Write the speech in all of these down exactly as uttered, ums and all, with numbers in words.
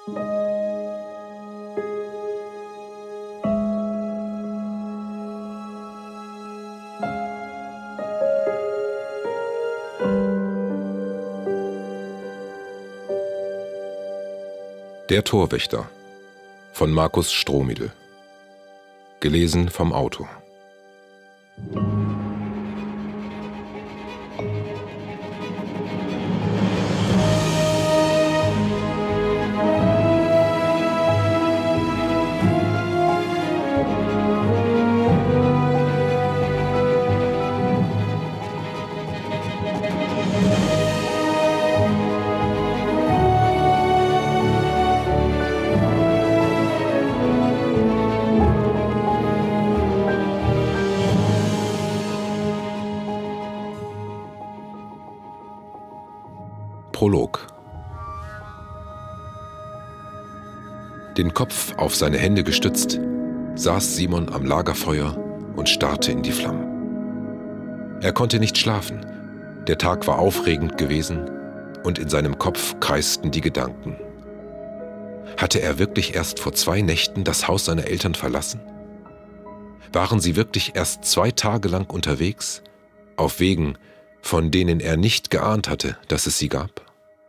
Der Torwächter von Markus Strohmiedl. Gelesen vom Autor. Prolog. Den Kopf auf seine Hände gestützt, saß Simon am Lagerfeuer und starrte in die Flammen. Er konnte nicht schlafen, der Tag war aufregend gewesen und in seinem Kopf kreisten die Gedanken. Hatte er wirklich erst vor zwei Nächten das Haus seiner Eltern verlassen? Waren sie wirklich erst zwei Tage lang unterwegs, auf Wegen, von denen er nicht geahnt hatte, dass es sie gab?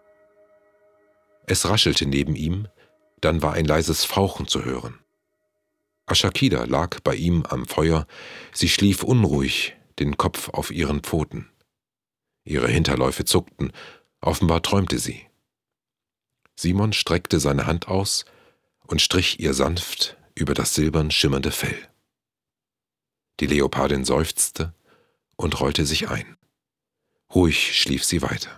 Es raschelte neben ihm, dann war ein leises Fauchen zu hören. Aschakida lag bei ihm am Feuer, sie schlief unruhig, den Kopf auf ihren Pfoten. Ihre Hinterläufe zuckten, offenbar träumte sie. Simon streckte seine Hand aus und strich ihr sanft über das silbern schimmernde Fell. Die Leopardin seufzte und rollte sich ein. Ruhig schlief sie weiter.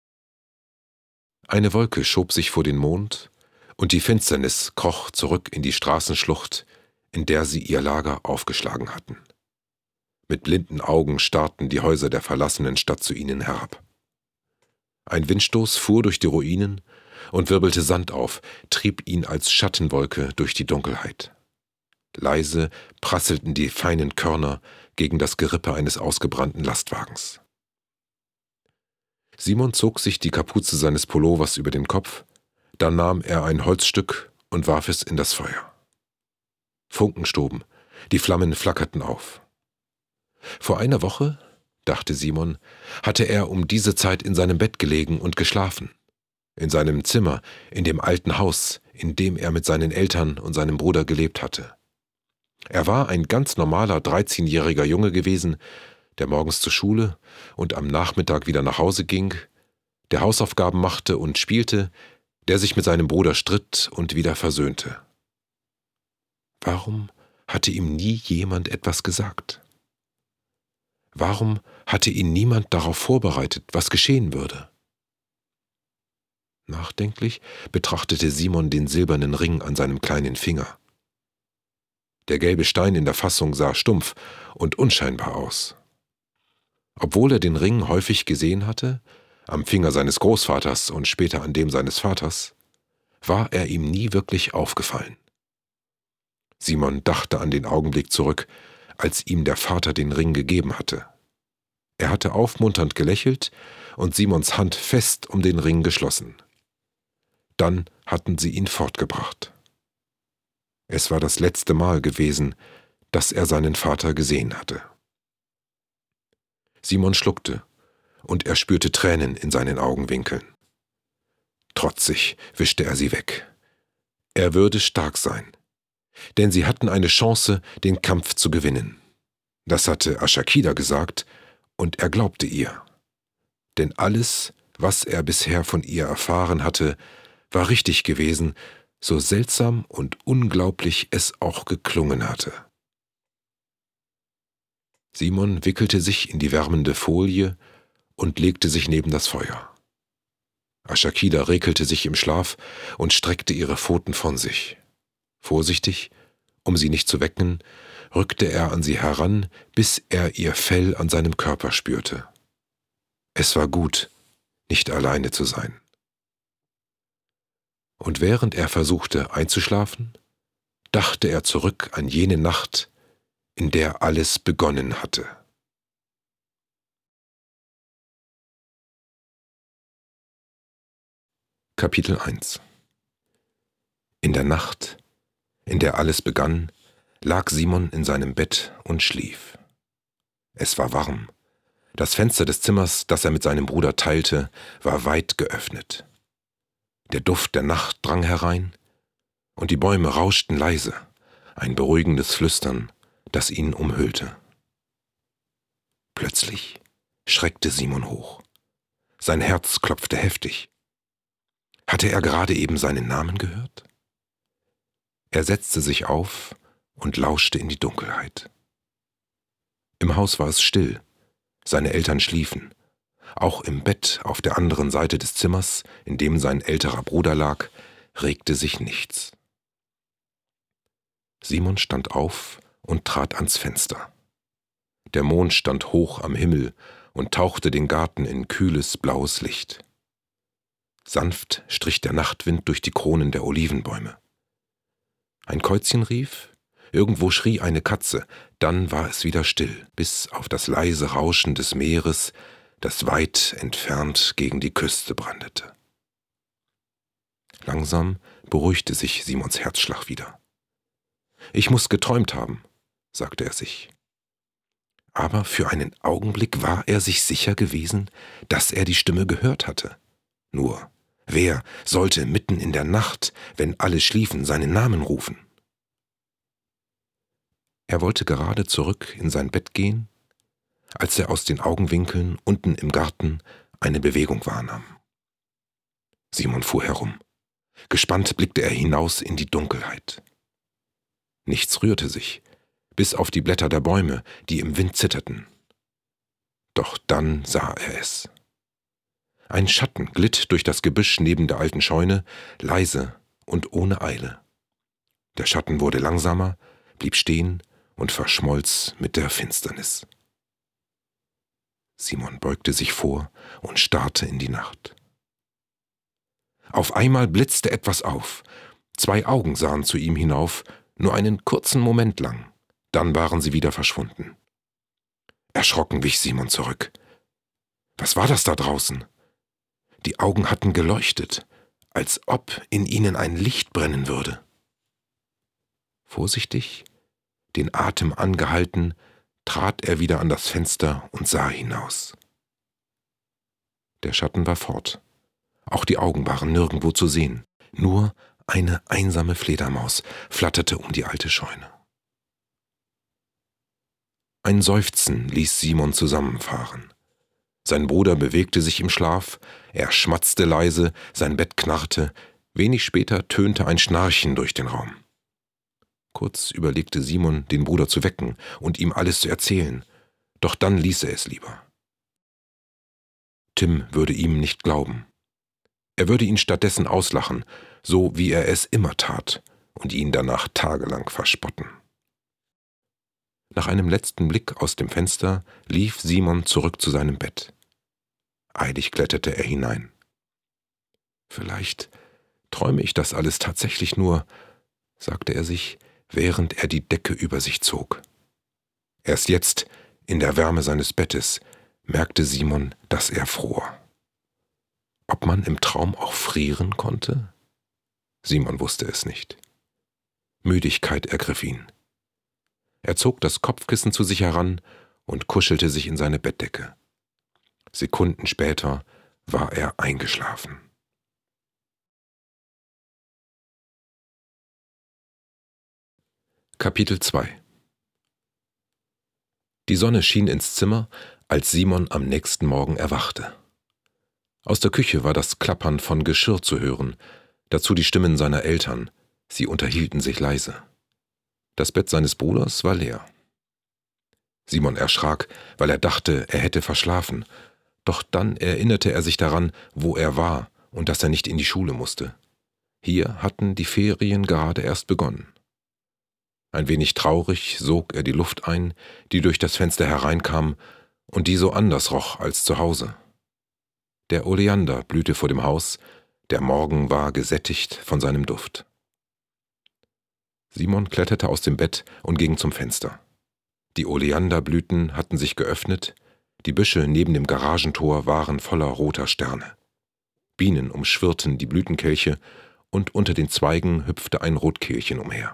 Eine Wolke schob sich vor den Mond, und die Finsternis kroch zurück in die Straßenschlucht, in der sie ihr Lager aufgeschlagen hatten. Mit blinden Augen starrten die Häuser der verlassenen Stadt zu ihnen herab. Ein Windstoß fuhr durch die Ruinen und wirbelte Sand auf, trieb ihn als Schattenwolke durch die Dunkelheit. Leise prasselten die feinen Körner gegen das Gerippe eines ausgebrannten Lastwagens. Simon zog sich die Kapuze seines Pullovers über den Kopf, dann nahm er ein Holzstück und warf es in das Feuer. Funken stoben, die Flammen flackerten auf. Vor einer Woche, dachte Simon, hatte er um diese Zeit in seinem Bett gelegen und geschlafen. In seinem Zimmer, in dem alten Haus, in dem er mit seinen Eltern und seinem Bruder gelebt hatte. Er war ein ganz normaler dreizehnjähriger Junge gewesen, der morgens zur Schule und am Nachmittag wieder nach Hause ging, der Hausaufgaben machte und spielte, der sich mit seinem Bruder stritt und wieder versöhnte. Warum hatte ihm nie jemand etwas gesagt? Warum hatte ihn niemand darauf vorbereitet, was geschehen würde? Nachdenklich betrachtete Simon den silbernen Ring an seinem kleinen Finger. Der gelbe Stein in der Fassung sah stumpf und unscheinbar aus. Obwohl er den Ring häufig gesehen hatte, am Finger seines Großvaters und später an dem seines Vaters, war er ihm nie wirklich aufgefallen. Simon dachte an den Augenblick zurück, als ihm der Vater den Ring gegeben hatte. Er hatte aufmunternd gelächelt und Simons Hand fest um den Ring geschlossen. Dann hatten sie ihn fortgebracht. Es war das letzte Mal gewesen, dass er seinen Vater gesehen hatte. Simon schluckte, und er spürte Tränen in seinen Augenwinkeln. Trotzig wischte er sie weg. Er würde stark sein, denn sie hatten eine Chance, den Kampf zu gewinnen. Das hatte Aschakida gesagt, und er glaubte ihr. Denn alles, was er bisher von ihr erfahren hatte, war richtig gewesen, so seltsam und unglaublich es auch geklungen hatte. Simon wickelte sich in die wärmende Folie und legte sich neben das Feuer. Aschakida regelte sich im Schlaf und streckte ihre Pfoten von sich. Vorsichtig, um sie nicht zu wecken, rückte er an sie heran, bis er ihr Fell an seinem Körper spürte. Es war gut, nicht alleine zu sein. Und während er versuchte einzuschlafen, dachte er zurück an jene Nacht, in der alles begonnen hatte. Kapitel eins. In der Nacht, in der alles begann, lag Simon in seinem Bett und schlief. Es war warm. Das Fenster des Zimmers, das er mit seinem Bruder teilte, war weit geöffnet. Der Duft der Nacht drang herein, und die Bäume rauschten leise, ein beruhigendes Flüstern, das ihn umhüllte. Plötzlich schreckte Simon hoch. Sein Herz klopfte heftig. Hatte er gerade eben seinen Namen gehört? Er setzte sich auf und lauschte in die Dunkelheit. Im Haus war es still. Seine Eltern schliefen. Auch im Bett auf der anderen Seite des Zimmers, in dem sein älterer Bruder lag, regte sich nichts. Simon stand auf und trat ans Fenster. Der Mond stand hoch am Himmel und tauchte den Garten in kühles, blaues Licht. Sanft strich der Nachtwind durch die Kronen der Olivenbäume. Ein Käuzchen rief, irgendwo schrie eine Katze, dann war es wieder still, bis auf das leise Rauschen des Meeres, das weit entfernt gegen die Küste brandete. Langsam beruhigte sich Simons Herzschlag wieder. »Ich muss geträumt haben«, sagte er sich. Aber für einen Augenblick war er sich sicher gewesen, dass er die Stimme gehört hatte. Nur, wer sollte mitten in der Nacht, wenn alle schliefen, seinen Namen rufen? Er wollte gerade zurück in sein Bett gehen, als er aus den Augenwinkeln unten im Garten eine Bewegung wahrnahm. Simon fuhr herum. Gespannt blickte er hinaus in die Dunkelheit. Nichts rührte sich, bis auf die Blätter der Bäume, die im Wind zitterten. Doch dann sah er es. Ein Schatten glitt durch das Gebüsch neben der alten Scheune, leise und ohne Eile. Der Schatten wurde langsamer, blieb stehen und verschmolz mit der Finsternis. Simon beugte sich vor und starrte in die Nacht. Auf einmal blitzte etwas auf. Zwei Augen sahen zu ihm hinauf, nur einen kurzen Moment lang. Dann waren sie wieder verschwunden. Erschrocken wich Simon zurück. Was war das da draußen? Die Augen hatten geleuchtet, als ob in ihnen ein Licht brennen würde. Vorsichtig, den Atem angehalten, trat er wieder an das Fenster und sah hinaus. Der Schatten war fort. Auch die Augen waren nirgendwo zu sehen. Nur eine einsame Fledermaus flatterte um die alte Scheune. Ein Seufzen ließ Simon zusammenfahren. Sein Bruder bewegte sich im Schlaf, er schmatzte leise, sein Bett knarrte, wenig später tönte ein Schnarchen durch den Raum. Kurz überlegte Simon, den Bruder zu wecken und ihm alles zu erzählen, doch dann ließ er es lieber. Tim würde ihm nicht glauben. Er würde ihn stattdessen auslachen, so wie er es immer tat, und ihn danach tagelang verspotten. Nach einem letzten Blick aus dem Fenster lief Simon zurück zu seinem Bett. Eilig kletterte er hinein. »Vielleicht träume ich das alles tatsächlich nur«, sagte er sich, während er die Decke über sich zog. Erst jetzt, in der Wärme seines Bettes, merkte Simon, dass er fror. Ob man im Traum auch frieren konnte? Simon wusste es nicht. Müdigkeit ergriff ihn. Er zog das Kopfkissen zu sich heran und kuschelte sich in seine Bettdecke. Sekunden später war er eingeschlafen. Kapitel zwei. Die Sonne schien ins Zimmer, als Simon am nächsten Morgen erwachte. Aus der Küche war das Klappern von Geschirr zu hören, dazu die Stimmen seiner Eltern, sie unterhielten sich leise. Das Bett seines Bruders war leer. Simon erschrak, weil er dachte, er hätte verschlafen, doch dann erinnerte er sich daran, wo er war und dass er nicht in die Schule musste. Hier hatten die Ferien gerade erst begonnen. Ein wenig traurig sog er die Luft ein, die durch das Fenster hereinkam und die so anders roch als zu Hause. Der Oleander blühte vor dem Haus, der Morgen war gesättigt von seinem Duft. Simon kletterte aus dem Bett und ging zum Fenster. Die Oleanderblüten hatten sich geöffnet, die Büsche neben dem Garagentor waren voller roter Sterne. Bienen umschwirrten die Blütenkelche und unter den Zweigen hüpfte ein Rotkehlchen umher.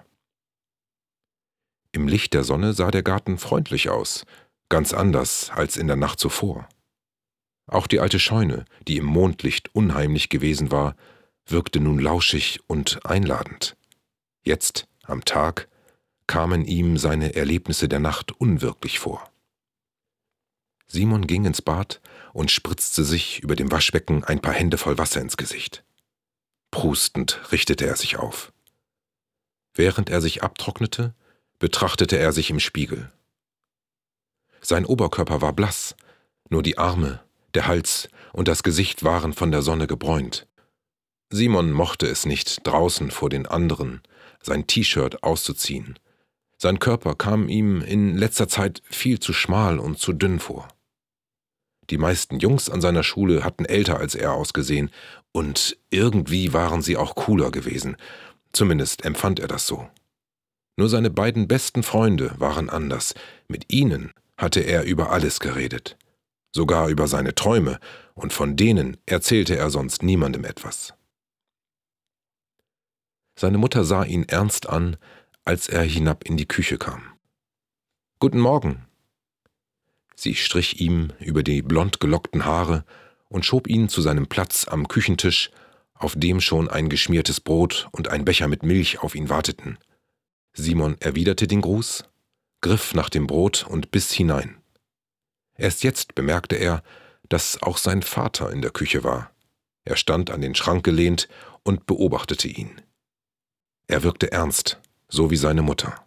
Im Licht der Sonne sah der Garten freundlich aus, ganz anders als in der Nacht zuvor. Auch die alte Scheune, die im Mondlicht unheimlich gewesen war, wirkte nun lauschig und einladend. Jetzt, am Tag, kamen ihm seine Erlebnisse der Nacht unwirklich vor. Simon ging ins Bad und spritzte sich über dem Waschbecken ein paar Hände voll Wasser ins Gesicht. Prustend richtete er sich auf. Während er sich abtrocknete, betrachtete er sich im Spiegel. Sein Oberkörper war blass, nur die Arme, der Hals und das Gesicht waren von der Sonne gebräunt. Simon mochte es nicht, draußen vor den anderen sein T-Shirt auszuziehen. Sein Körper kam ihm in letzter Zeit viel zu schmal und zu dünn vor. Die meisten Jungs an seiner Schule hatten älter als er ausgesehen, und irgendwie waren sie auch cooler gewesen, zumindest empfand er das so. Nur seine beiden besten Freunde waren anders, mit ihnen hatte er über alles geredet, sogar über seine Träume, und von denen erzählte er sonst niemandem etwas. Seine Mutter sah ihn ernst an, als er hinab in die Küche kam. »Guten Morgen!« Sie strich ihm über die blond gelockten Haare und schob ihn zu seinem Platz am Küchentisch, auf dem schon ein geschmiertes Brot und ein Becher mit Milch auf ihn warteten. Simon erwiderte den Gruß, griff nach dem Brot und biss hinein. Erst jetzt bemerkte er, dass auch sein Vater in der Küche war. Er stand an den Schrank gelehnt und beobachtete ihn. Er wirkte ernst, so wie seine Mutter.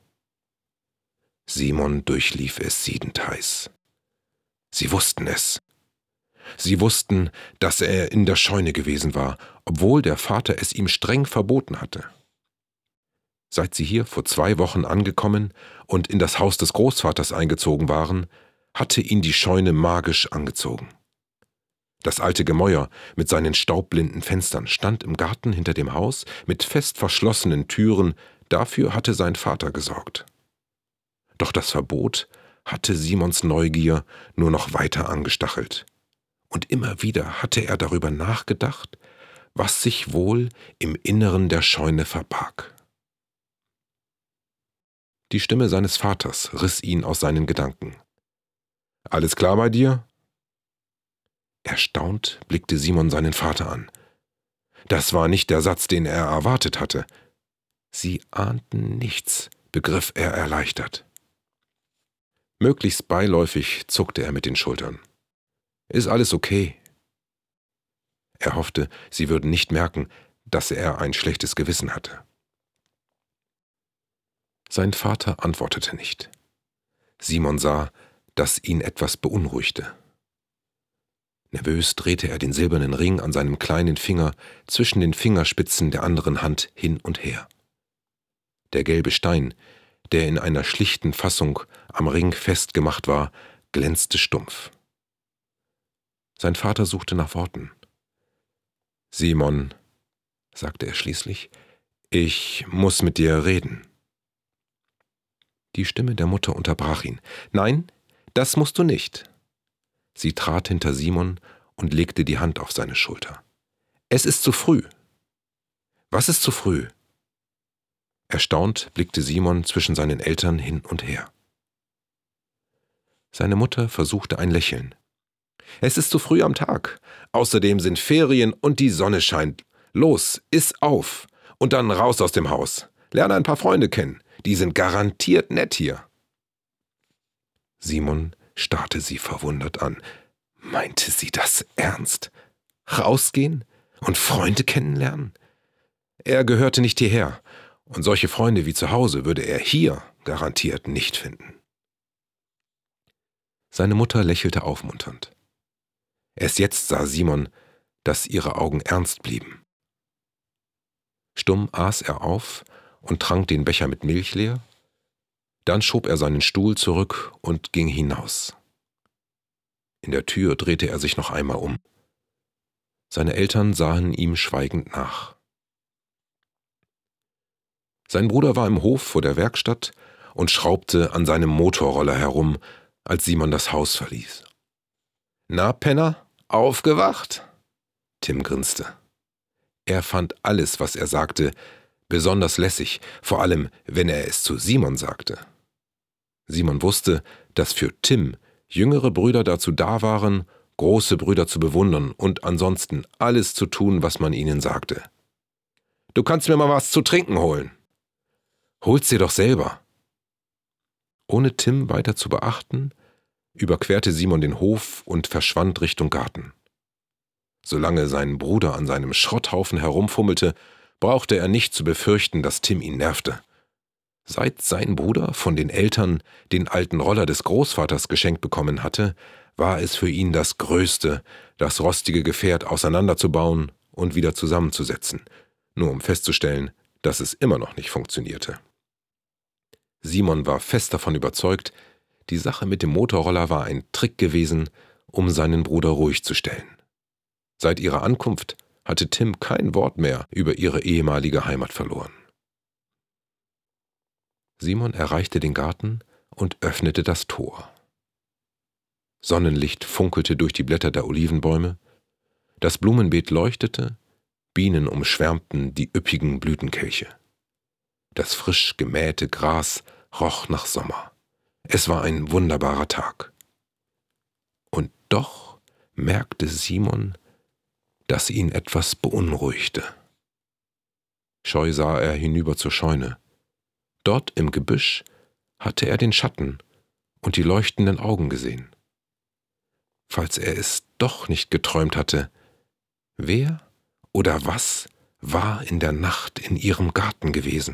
Simon durchlief es siedend heiß. Sie wussten es. Sie wussten, dass er in der Scheune gewesen war, obwohl der Vater es ihm streng verboten hatte. Seit sie hier vor zwei Wochen angekommen und in das Haus des Großvaters eingezogen waren, hatte ihn die Scheune magisch angezogen. Das alte Gemäuer mit seinen staubblinden Fenstern stand im Garten hinter dem Haus mit fest verschlossenen Türen, dafür hatte sein Vater gesorgt. Doch das Verbot hatte Simons Neugier nur noch weiter angestachelt. Und immer wieder hatte er darüber nachgedacht, was sich wohl im Inneren der Scheune verbarg. Die Stimme seines Vaters riss ihn aus seinen Gedanken. »Alles klar bei dir?« Erstaunt blickte Simon seinen Vater an. Das war nicht der Satz, den er erwartet hatte. Sie ahnten nichts, begriff er erleichtert. Möglichst beiläufig zuckte er mit den Schultern. »Ist alles okay?« Er hoffte, sie würden nicht merken, dass er ein schlechtes Gewissen hatte. Sein Vater antwortete nicht. Simon sah, dass ihn etwas beunruhigte. Nervös drehte er den silbernen Ring an seinem kleinen Finger zwischen den Fingerspitzen der anderen Hand hin und her. Der gelbe Stein, der in einer schlichten Fassung am Ring festgemacht war, glänzte stumpf. Sein Vater suchte nach Worten. »Simon«, sagte er schließlich, »ich muss mit dir reden.« Die Stimme der Mutter unterbrach ihn. »Nein, das musst du nicht.« Sie trat hinter Simon und legte die Hand auf seine Schulter. »Es ist zu früh.« »Was ist zu früh?« Erstaunt blickte Simon zwischen seinen Eltern hin und her. Seine Mutter versuchte ein Lächeln. »Es ist zu früh am Tag. Außerdem sind Ferien und die Sonne scheint. Los, iss auf und dann raus aus dem Haus. Lerne ein paar Freunde kennen. Die sind garantiert nett hier.« Simon starrte sie verwundert an. Meinte sie das ernst? Rausgehen und Freunde kennenlernen? Er gehörte nicht hierher, und solche Freunde wie zu Hause würde er hier garantiert nicht finden. Seine Mutter lächelte aufmunternd. Erst jetzt sah Simon, dass ihre Augen ernst blieben. Stumm aß er auf und trank den Becher mit Milch leer. Dann schob er seinen Stuhl zurück und ging hinaus. In der Tür drehte er sich noch einmal um. Seine Eltern sahen ihm schweigend nach. Sein Bruder war im Hof vor der Werkstatt und schraubte an seinem Motorroller herum, als Simon das Haus verließ. »Na, Penner, aufgewacht?« Tim grinste. Er fand alles, was er sagte, besonders lässig, vor allem, wenn er es zu Simon sagte. Simon wusste, dass für Tim jüngere Brüder dazu da waren, große Brüder zu bewundern und ansonsten alles zu tun, was man ihnen sagte. »Du kannst mir mal was zu trinken holen.« »Hol's dir doch selber.« Ohne Tim weiter zu beachten, überquerte Simon den Hof und verschwand Richtung Garten. Solange sein Bruder an seinem Schrotthaufen herumfummelte, brauchte er nicht zu befürchten, dass Tim ihn nervte. Seit sein Bruder von den Eltern den alten Roller des Großvaters geschenkt bekommen hatte, war es für ihn das Größte, das rostige Gefährt auseinanderzubauen und wieder zusammenzusetzen, nur um festzustellen, dass es immer noch nicht funktionierte. Simon war fest davon überzeugt, die Sache mit dem Motorroller war ein Trick gewesen, um seinen Bruder ruhig zu stellen. Seit ihrer Ankunft hatte Tim kein Wort mehr über ihre ehemalige Heimat verloren. Simon erreichte den Garten und öffnete das Tor. Sonnenlicht funkelte durch die Blätter der Olivenbäume, das Blumenbeet leuchtete, Bienen umschwärmten die üppigen Blütenkelche. Das frisch gemähte Gras roch nach Sommer. Es war ein wunderbarer Tag. Und doch merkte Simon, dass ihn etwas beunruhigte. Scheu sah er hinüber zur Scheune. Dort im Gebüsch hatte er den Schatten und die leuchtenden Augen gesehen. Falls er es doch nicht geträumt hatte, wer oder was war in der Nacht in ihrem Garten gewesen?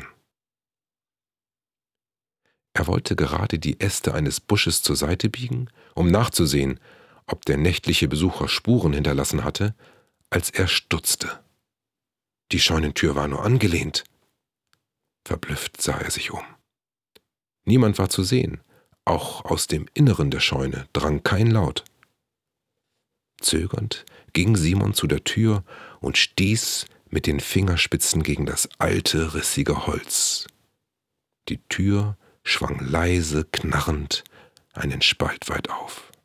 Er wollte gerade die Äste eines Busches zur Seite biegen, um nachzusehen, ob der nächtliche Besucher Spuren hinterlassen hatte, als er stutzte. Die Scheunentür war nur angelehnt. Verblüfft sah er sich um. Niemand war zu sehen, auch aus dem Inneren der Scheune drang kein Laut. Zögernd ging Simon zu der Tür und stieß mit den Fingerspitzen gegen das alte, rissige Holz. Die Tür schwang leise, knarrend einen Spalt weit auf.